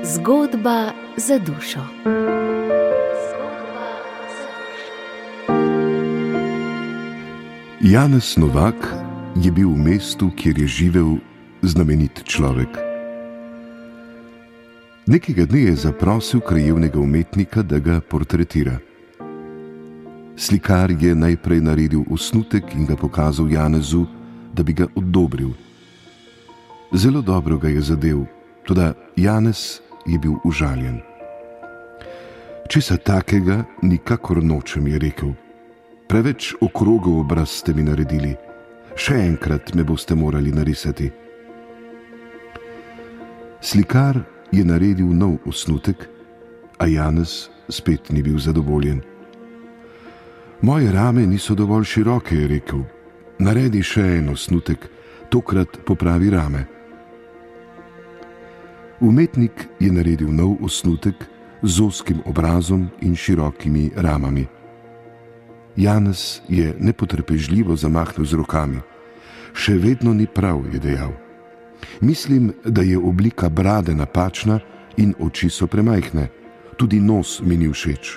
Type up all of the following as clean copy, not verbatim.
Zgodba za dušo. Janez Novak je bil v mestu, kjer je živel znamenit človek. Nekega dne je zaprosil krajevnega umetnika, da ga portretira. Slikar je najprej naredil osnutek in ga pokazal Janezu, da bi ga odobril. Zelo dobro ga je zadel, toda Janez je bil užaljen. Česa takega nikakor nočem, je rekel. Preveč okrogel obraz ste mi naredili. Še enkrat me boste morali narisati. Slikar je naredil nov osnutek, a Janez spet ni bil zadovoljen. Moje rame niso dovolj široke, je rekel. Naredi še en osnutek, tokrat popravi rame. Umetnik je naredil nov osnutek z ozkim obrazom in širokimi ramami. Janez je nepotrpežljivo zamahnil z rokami. Še vedno ni prav, je dejal. Mislim, da je oblika brade napačna in oči so premajhne. Tudi nos mi ni všeč.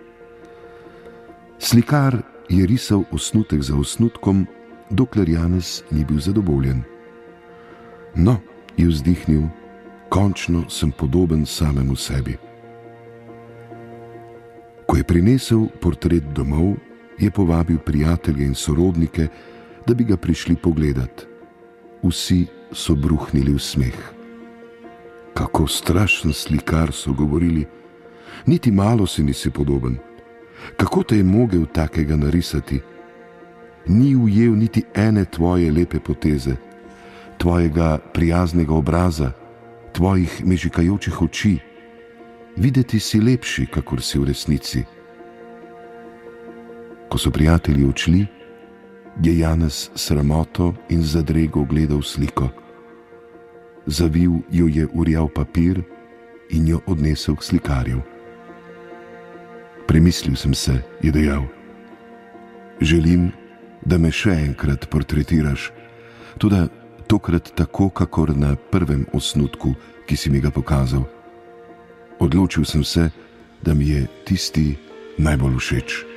Slikar je risal osnutek za osnutkom, dokler Janez ni bil zadovoljen. No, je vzdihnil, končno sem podoben samemu sebi. Ko je prinesel portret domov, je povabil prijatelje in sorodnike, da bi ga prišli pogledat. Vsi so bruhnili v smeh. Kako strašen slikar, so govorili. Niti malo si nisi podoben. Kako te je mogel takega narisati? Ni ujel niti ene tvoje lepe poteze, tvojega prijaznega obraza, tvojih mežikajočih oči. Videti si lepši, kakor si v resnici. Ko so prijatelji odšli, je Janez sramoto in zadrego gledal sliko. Zavil jo je v rjav papir in jo odnesel k slikarju. Premislil sem se, je dejal. Želim, da me še enkrat portretiraš, toda tokrat tako, kakor na prvem osnutku, ki si mi ga pokazal. Odločil sem se, da mi je tisti najbolj všeč.